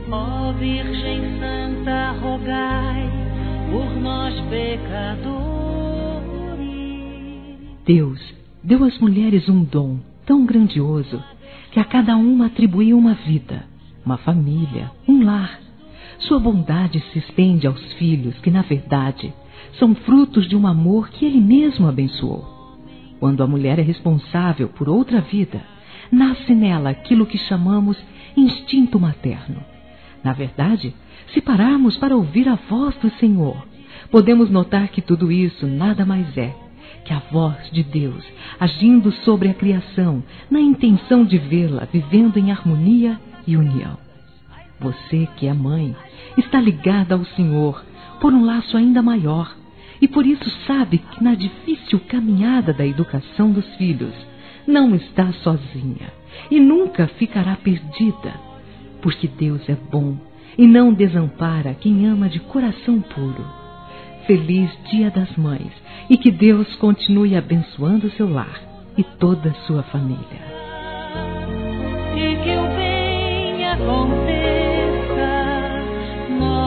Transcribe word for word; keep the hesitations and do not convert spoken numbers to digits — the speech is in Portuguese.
Ó Virgem Santa, rogai por nós pecadores. Deus deu às mulheres um dom tão grandioso que a cada uma atribuiu uma vida, uma família, um lar. Sua bondade se estende aos filhos que, na verdade, são frutos de um amor que Ele mesmo abençoou. Quando a mulher é responsável por outra vida, nasce nela aquilo que chamamos instinto materno. Na verdade, se pararmos para ouvir a voz do Senhor, podemos notar que tudo isso nada mais é que a voz de Deus agindo sobre a criação na intenção de vê-la vivendo em harmonia e união. Você que é mãe está ligada ao Senhor por um laço ainda maior e por isso sabe que na difícil caminhada da educação dos filhos não está sozinha e nunca ficará perdida, porque Deus é bom e não desampara quem ama de coração puro. Feliz Dia das Mães e que Deus continue abençoando seu lar e toda a sua família. E que o bem aconteça. Nós